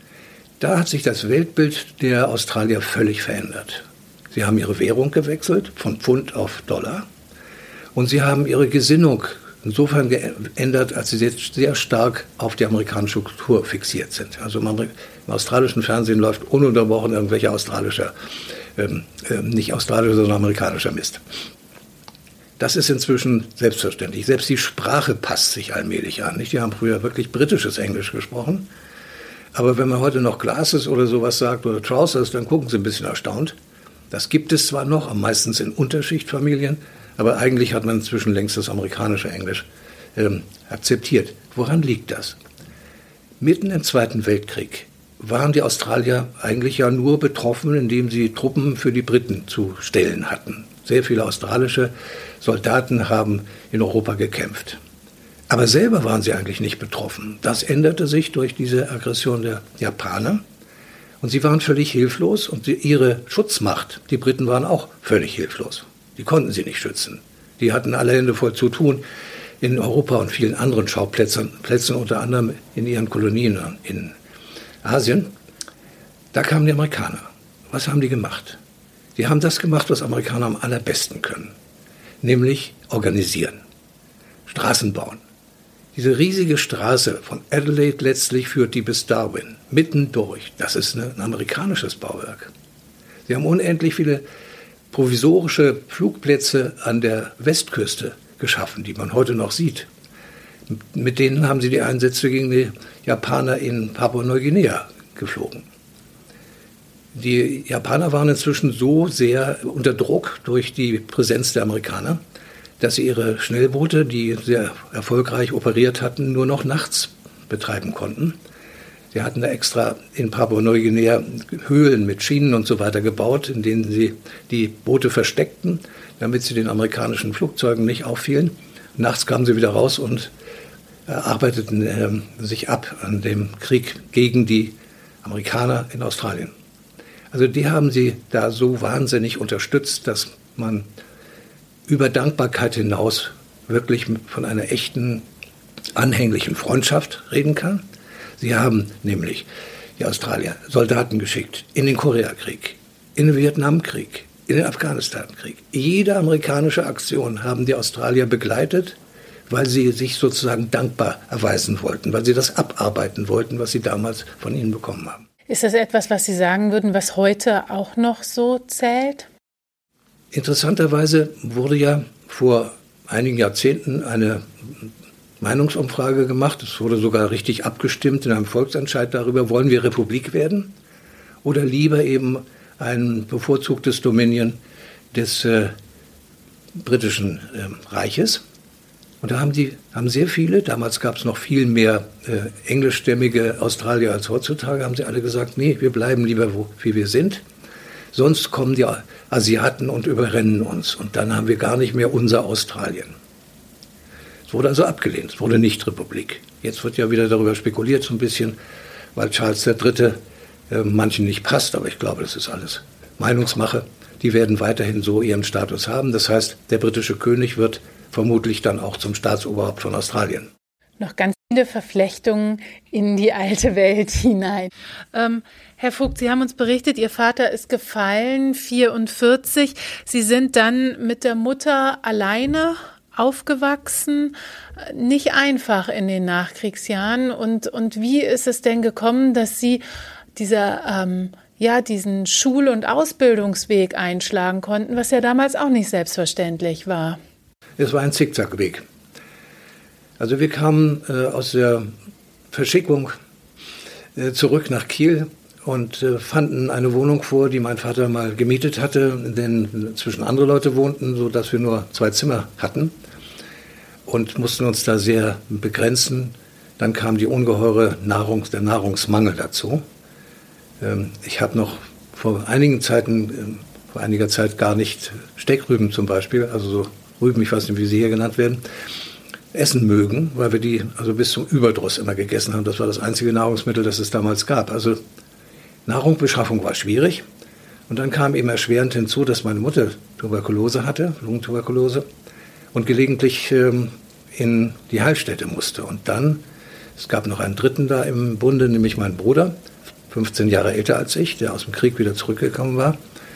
Da hat sich das Weltbild der Australier völlig verändert. Sie haben ihre Währung gewechselt, von Pfund auf Dollar. Und sie haben ihre Gesinnung insofern geändert, als sie jetzt sehr stark auf die amerikanische Kultur fixiert sind. Also im, Amerik- im australischen Fernsehen läuft ununterbrochen irgendwelcher australischer, ähm, äh, nicht australischer, sondern amerikanischer Mist. Das ist inzwischen selbstverständlich. Selbst die Sprache passt sich allmählich an. Nicht? Die haben früher wirklich britisches Englisch gesprochen. Aber wenn man heute noch Glasses oder sowas sagt oder Trousers, dann gucken sie ein bisschen erstaunt. Das gibt es zwar noch, meistens in Unterschichtfamilien, aber eigentlich hat man inzwischen längst das amerikanische Englisch ähm, akzeptiert. Woran liegt das? Mitten im Zweiten Weltkrieg waren die Australier eigentlich ja nur betroffen, indem sie Truppen für die Briten zu stellen hatten. Sehr viele australische Soldaten haben in Europa gekämpft. Aber selber waren sie eigentlich nicht betroffen. Das änderte sich durch diese Aggression der Japaner. Und sie waren völlig hilflos und die, ihre Schutzmacht, die Briten waren auch völlig hilflos. Die konnten sie nicht schützen. Die hatten alle Hände voll zu tun in Europa und vielen anderen Schauplätzen, Plätzen, unter anderem in ihren Kolonien in Asien. Da kamen die Amerikaner. Was haben die gemacht? Die haben das gemacht, was Amerikaner am allerbesten können, nämlich organisieren, Straßen bauen. Diese riesige Straße von Adelaide letztlich führt die bis Darwin, mitten durch. Das ist ein amerikanisches Bauwerk. Sie haben unendlich viele provisorische Flugplätze an der Westküste geschaffen, die man heute noch sieht. Mit denen haben sie die Einsätze gegen die Japaner in Papua-Neuguinea geflogen. Die Japaner waren inzwischen so sehr unter Druck durch die Präsenz der Amerikaner, dass sie ihre Schnellboote, die sehr erfolgreich operiert hatten, nur noch nachts betreiben konnten. Sie hatten da extra in Papua-Neuguinea Höhlen mit Schienen und so weiter gebaut, in denen sie die Boote versteckten, damit sie den amerikanischen Flugzeugen nicht auffielen. Nachts kamen sie wieder raus und äh, arbeiteten äh, sich ab an dem Krieg gegen die Amerikaner in Australien. Also die haben sie da so wahnsinnig unterstützt, dass man über Dankbarkeit hinaus wirklich von einer echten, anhänglichen Freundschaft reden kann. Sie haben nämlich, die Australier, Soldaten geschickt in den Koreakrieg, in den Vietnamkrieg, in den Afghanistankrieg. Jede amerikanische Aktion haben die Australier begleitet, weil sie sich sozusagen dankbar erweisen wollten, weil sie das abarbeiten wollten, was sie damals von ihnen bekommen haben. Ist das etwas, was Sie sagen würden, was heute auch noch so zählt? Interessanterweise wurde ja vor einigen Jahrzehnten eine Meinungsumfrage gemacht. Es wurde sogar richtig abgestimmt in einem Volksentscheid darüber, wollen wir Republik werden oder lieber eben ein bevorzugtes Dominion des äh, britischen äh, Reiches. Und da haben, die, haben sehr viele, damals gab es noch viel mehr äh, englischstämmige Australier als heutzutage, haben sie alle gesagt, nee, wir bleiben lieber, wo, wie wir sind. Sonst kommen die Asiaten und überrennen uns. Und dann haben wir gar nicht mehr unser Australien. Es wurde also abgelehnt, es wurde nicht Republik. Jetzt wird ja wieder darüber spekuliert so ein bisschen, weil Charles der Dritte äh, manchen nicht passt, aber ich glaube, das ist alles Meinungsmache. Die werden weiterhin so ihren Status haben. Das heißt, der britische König wird vermutlich dann auch zum Staatsoberhaupt von Australien. Noch ganz viele Verflechtungen in die alte Welt hinein. Ähm, Herr Vogt, Sie haben uns berichtet, Ihr Vater ist gefallen, vierundvierzig. Sie sind dann mit der Mutter alleine aufgewachsen. Nicht einfach in den Nachkriegsjahren. Und, und wie ist es denn gekommen, dass Sie dieser, ähm, ja, diesen Schul- und Ausbildungsweg einschlagen konnten, was ja damals auch nicht selbstverständlich war? Es war ein Zickzackweg. Also wir kamen äh, aus der Verschickung äh, zurück nach Kiel und äh, fanden eine Wohnung vor, die mein Vater mal gemietet hatte, in der inzwischen andere Leute wohnten, sodass wir nur zwei Zimmer hatten und mussten uns da sehr begrenzen. Dann kam die ungeheure Nahrung, der Nahrungsmangel dazu. Ähm, ich habe noch vor einigen Zeiten, äh, vor einiger Zeit gar nicht Steckrüben zum Beispiel, also so Rüben, ich weiß nicht, wie sie hier genannt werden, essen mögen, weil wir die also bis zum Überdruss immer gegessen haben. Das war das einzige Nahrungsmittel, das es damals gab. Also Nahrungsbeschaffung war schwierig. Und dann kam eben erschwerend hinzu, dass meine Mutter Tuberkulose hatte, Lungentuberkulose, und gelegentlich ähm, in die Heilstätte musste. Und dann, es gab noch einen Dritten da im Bunde, nämlich mein Bruder, fünfzehn Jahre älter als ich, der aus dem Krieg wieder zurückgekommen war.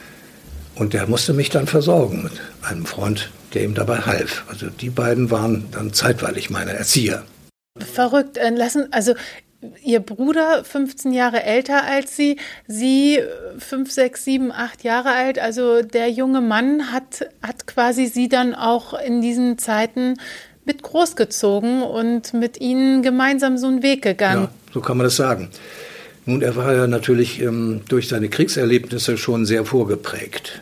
Und der musste mich dann versorgen mit einem Freund, der ihm dabei half. Also die beiden waren dann zeitweilig meine Erzieher. Verrückt. Lassen, also Ihr Bruder fünfzehn Jahre älter als Sie, Sie fünf, sechs, sieben, acht Jahre alt. Also der junge Mann hat, hat quasi Sie dann auch in diesen Zeiten mit großgezogen und mit Ihnen gemeinsam so einen Weg gegangen. Ja, so kann man das sagen. Nun, er war ja natürlich ähm, durch seine Kriegserlebnisse schon sehr vorgeprägt.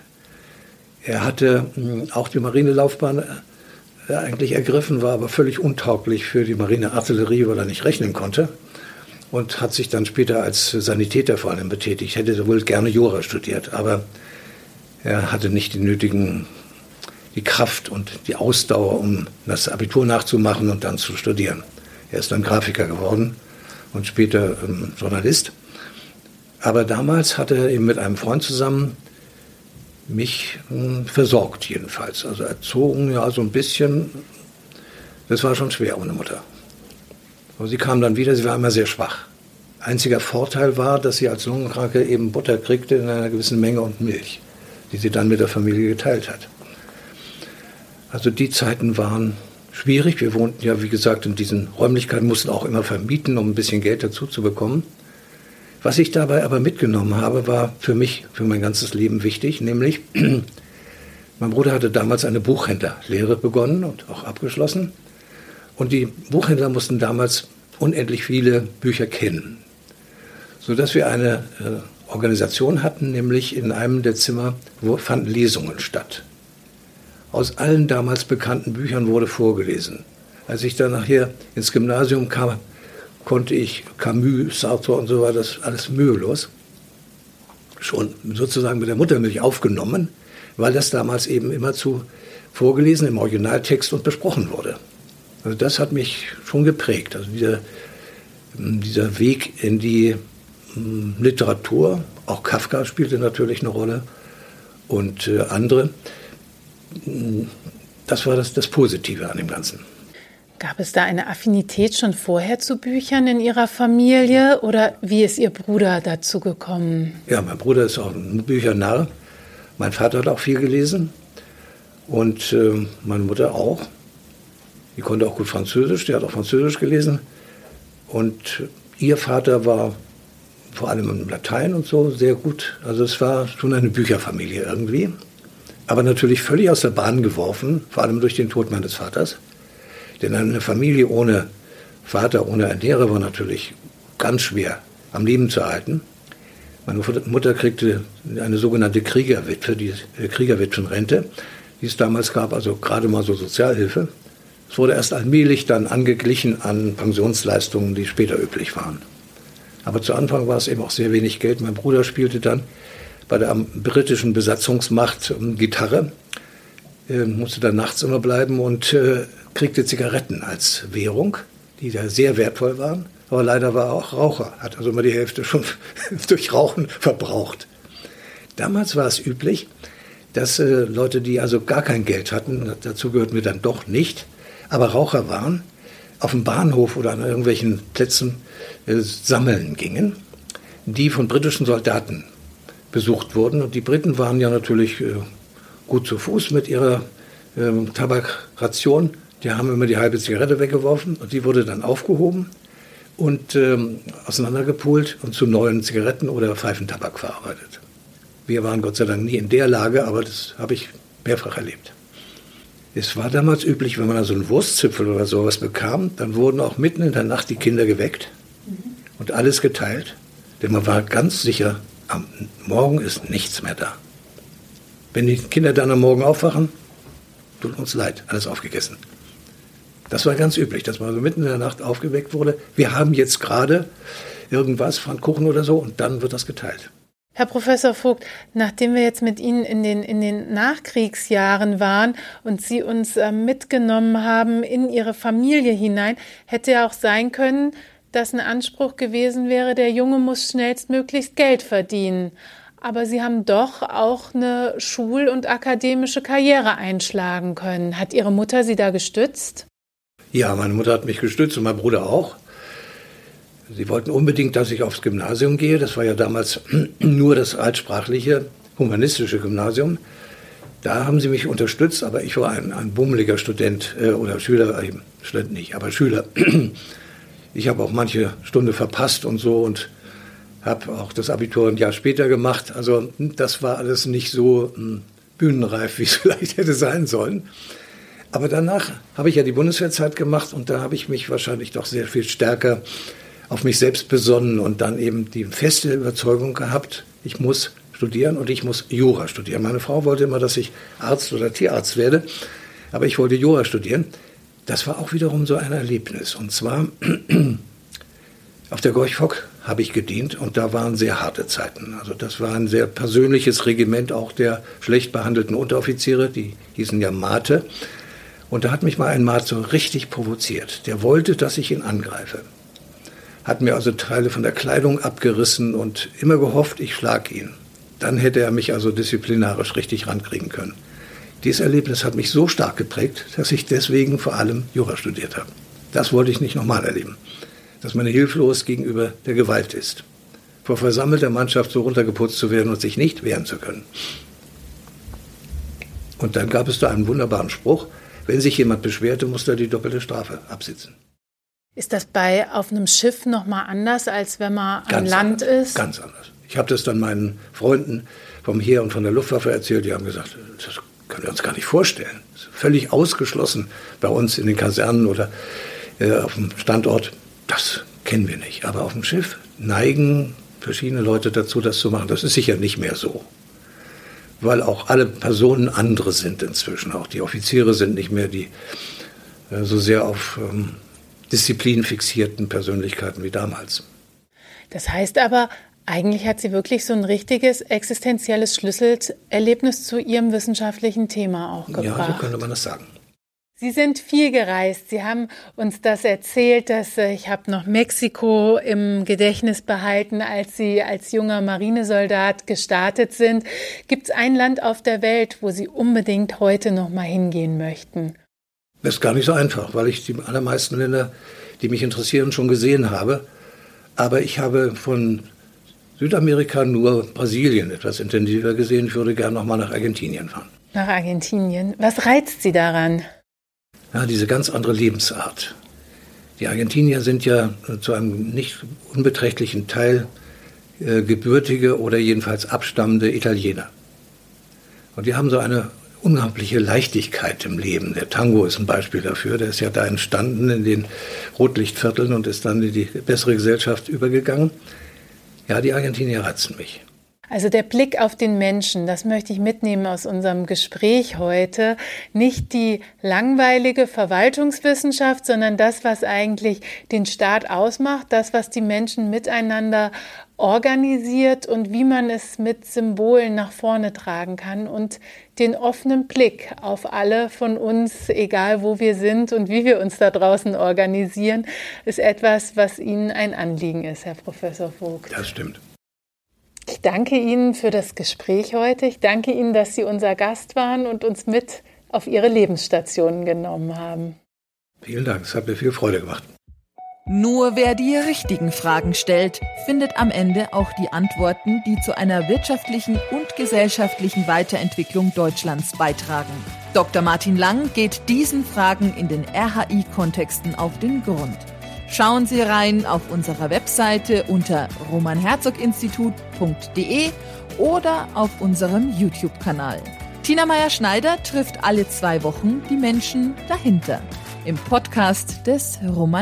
Er hatte mh, auch die Marinelaufbahn äh, eigentlich ergriffen, war aber völlig untauglich für die Marineartillerie, weil er nicht rechnen konnte. Und hat sich dann später als Sanitäter vor allem betätigt. Hätte wohl gerne Jura studiert, aber er hatte nicht die nötigen, die Kraft und die Ausdauer, um das Abitur nachzumachen und dann zu studieren. Er ist dann Grafiker geworden und später ähm, Journalist. Aber damals hat er eben mit einem Freund zusammen mich äh, versorgt jedenfalls. Also erzogen, ja, so ein bisschen. Das war schon schwer ohne Mutter. Aber sie kam dann wieder, sie war immer sehr schwach. Einziger Vorteil war, dass sie als Lungenkranke eben Butter kriegte in einer gewissen Menge und Milch, die sie dann mit der Familie geteilt hat. Also die Zeiten waren schwierig. Wir wohnten ja, wie gesagt, in diesen Räumlichkeiten, mussten auch immer vermieten, um ein bisschen Geld dazu zu bekommen. Was ich dabei aber mitgenommen habe, war für mich, für mein ganzes Leben wichtig, nämlich mein Bruder hatte damals eine Buchhändlerlehre begonnen und auch abgeschlossen. Und die Buchhändler mussten damals unendlich viele Bücher kennen, sodass wir eine äh, Organisation hatten, nämlich in einem der Zimmer wo fanden Lesungen statt. Aus allen damals bekannten Büchern wurde vorgelesen. Als ich dann nachher ins Gymnasium kam, konnte ich Camus, Sartre und so weiter, das alles mühelos, schon sozusagen mit der Muttermilch aufgenommen, weil das damals eben immerzu vorgelesen im Originaltext und besprochen wurde. Also das hat mich schon geprägt. Also dieser, dieser Weg in die Literatur, auch Kafka spielte natürlich eine Rolle und äh, andere. Das war das, das Positive an dem Ganzen. Gab es da eine Affinität schon vorher zu Büchern in Ihrer Familie oder wie ist Ihr Bruder dazu gekommen? Ja, mein Bruder ist auch ein Büchernarr. Mein Vater hat auch viel gelesen und äh, meine Mutter auch. Die konnte auch gut Französisch, die hat auch Französisch gelesen. Und ihr Vater war vor allem im Latein und so sehr gut. Also es war schon eine Bücherfamilie irgendwie. aber natürlich völlig aus der Bahn geworfen, vor allem durch den Tod meines Vaters. Denn eine Familie ohne Vater, ohne Ernährer war natürlich ganz schwer am Leben zu halten. Meine Mutter kriegte eine sogenannte Kriegerwitwe, die äh, Kriegerwitwenrente, die es damals gab, also gerade mal so Sozialhilfe. Es wurde erst allmählich dann angeglichen an Pensionsleistungen, die später üblich waren. Aber zu Anfang war es eben auch sehr wenig Geld. Mein Bruder spielte dann bei der britischen Besatzungsmacht Gitarre, äh, musste dann nachts immer bleiben und äh, kriegte Zigaretten als Währung, die da sehr wertvoll waren. Aber leider war er auch Raucher, hat also immer die Hälfte schon durch Rauchen verbraucht. Damals war es üblich, dass äh, Leute, die also gar kein Geld hatten, dazu gehörten wir dann doch nicht, aber Raucher waren, auf dem Bahnhof oder an irgendwelchen Plätzen äh, sammeln gingen, die von britischen Soldaten besucht wurden. Und die Briten waren ja natürlich äh, gut zu Fuß mit ihrer äh, Tabakration. Die haben immer die halbe Zigarette weggeworfen und die wurde dann aufgehoben und ähm, auseinandergepult und zu neuen Zigaretten oder Pfeifentabak verarbeitet. Wir waren Gott sei Dank nie in der Lage, aber das habe ich mehrfach erlebt. Es war damals üblich, wenn man also einen Wurstzipfel oder sowas bekam, dann wurden auch mitten in der Nacht die Kinder geweckt und alles geteilt, denn man war ganz sicher, am Morgen ist nichts mehr da. Wenn die Kinder dann am Morgen aufwachen, tut uns leid, alles aufgegessen. Das war ganz üblich, dass man also mitten in der Nacht aufgeweckt wurde. Wir haben jetzt gerade irgendwas, Pfannkuchen oder so, und dann wird das geteilt. Herr Professor Vogt, nachdem wir jetzt mit Ihnen in den, in den Nachkriegsjahren waren und Sie uns äh, mitgenommen haben in Ihre Familie hinein, hätte ja auch sein können, dass ein Anspruch gewesen wäre, der Junge muss schnellstmöglichst Geld verdienen. Aber Sie haben doch auch eine schul- und akademische Karriere einschlagen können. Hat Ihre Mutter Sie da gestützt? Ja, meine Mutter hat mich gestützt und mein Bruder auch. Sie wollten unbedingt, dass ich aufs Gymnasium gehe. Das war ja damals nur das altsprachliche, humanistische Gymnasium. Da haben sie mich unterstützt, aber ich war ein, ein bummeliger Student äh, oder Schüler, eben Student nicht, aber Schüler. Ich habe auch manche Stunde verpasst und so und habe auch das Abitur ein Jahr später gemacht. Also das war alles nicht so mh, bühnenreif, wie es vielleicht hätte sein sollen. Aber danach habe ich ja die Bundeswehrzeit gemacht und da habe ich mich wahrscheinlich doch sehr viel stärker auf mich selbst besonnen und dann eben die feste Überzeugung gehabt, ich muss studieren und ich muss Jura studieren. Meine Frau wollte immer, dass ich Arzt oder Tierarzt werde, aber ich wollte Jura studieren. Das war auch wiederum so ein Erlebnis. Und zwar auf der Gorch Fock habe ich gedient und da waren sehr harte Zeiten. Also das war ein sehr persönliches Regiment auch der schlecht behandelten Unteroffiziere, die hießen ja Mate. Und da hat mich mal ein Mate so richtig provoziert. Der wollte, dass ich ihn angreife. Hat mir also Teile von der Kleidung abgerissen und immer gehofft, ich schlag ihn. Dann hätte er mich also disziplinarisch richtig rankriegen können. Dieses Erlebnis hat mich so stark geprägt, dass ich deswegen vor allem Jura studiert habe. Das wollte ich nicht nochmal erleben. Dass man hilflos gegenüber der Gewalt ist. Vor versammelter Mannschaft so runtergeputzt zu werden und sich nicht wehren zu können. Und dann gab es da einen wunderbaren Spruch, wenn sich jemand beschwerte, muss er die doppelte Strafe absitzen. Ist das bei auf einem Schiff nochmal anders, als wenn man Ganz an Land anders, ist? Ganz anders. Ich habe das dann meinen Freunden vom Heer und von der Luftwaffe erzählt. Die haben gesagt, das können wir uns gar nicht vorstellen. Das ist völlig ausgeschlossen bei uns in den Kasernen oder äh, auf dem Standort. Das kennen wir nicht. Aber auf dem Schiff neigen verschiedene Leute dazu, das zu machen. Das ist sicher nicht mehr so. Weil auch alle Personen andere sind inzwischen. Auch die Offiziere sind nicht mehr die äh, so sehr auf ähm, Disziplin fixierten Persönlichkeiten wie damals. Das heißt aber, eigentlich hat sie wirklich so ein richtiges existenzielles Schlüsselerlebnis zu ihrem wissenschaftlichen Thema auch gebracht. Ja, so könnte man das sagen. Sie sind viel gereist. Sie haben uns das erzählt, dass äh, ich habe noch Mexiko im Gedächtnis behalten, als Sie als junger Marinesoldat gestartet sind. Gibt es ein Land auf der Welt, wo Sie unbedingt heute noch mal hingehen möchten? Das ist gar nicht so einfach, weil ich die allermeisten Länder, die mich interessieren, schon gesehen habe. Aber ich habe von Südamerika nur Brasilien etwas intensiver gesehen. Ich würde gerne noch mal nach Argentinien fahren. Nach Argentinien. Was reizt Sie daran? Ja, diese ganz andere Lebensart. Die Argentinier sind ja zu einem nicht unbeträchtlichen Teil äh, gebürtige oder jedenfalls abstammende Italiener. Und wir haben so eine unglaubliche Leichtigkeit im Leben. Der Tango ist ein Beispiel dafür. Der ist ja da entstanden in den Rotlichtvierteln und ist dann in die bessere Gesellschaft übergegangen. Ja, die Argentinier reizen mich. Also der Blick auf den Menschen, das möchte ich mitnehmen aus unserem Gespräch heute. Nicht die langweilige Verwaltungswissenschaft, sondern das, was eigentlich den Staat ausmacht, das, was die Menschen miteinander organisiert und wie man es mit Symbolen nach vorne tragen kann und den offenen Blick auf alle von uns, egal wo wir sind und wie wir uns da draußen organisieren, ist etwas, was Ihnen ein Anliegen ist, Herr Professor Vogt. Das stimmt. Ich danke Ihnen für das Gespräch heute. Ich danke Ihnen, dass Sie unser Gast waren und uns mit auf Ihre Lebensstationen genommen haben. Vielen Dank, es hat mir viel Freude gemacht. Nur wer die richtigen Fragen stellt, findet am Ende auch die Antworten, die zu einer wirtschaftlichen und gesellschaftlichen Weiterentwicklung Deutschlands beitragen. Doktor Martin Lang geht diesen Fragen in den R H I-Kontexten auf den Grund. Schauen Sie rein auf unserer Webseite unter roman herzog institut punkt de oder auf unserem YouTube-Kanal. Tina Meyer-Schneider trifft alle zwei Wochen die Menschen dahinter im Podcast des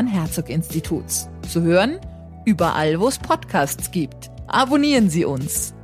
Roman-Herzog-Instituts. Zu hören überall, wo es Podcasts gibt. Abonnieren Sie uns.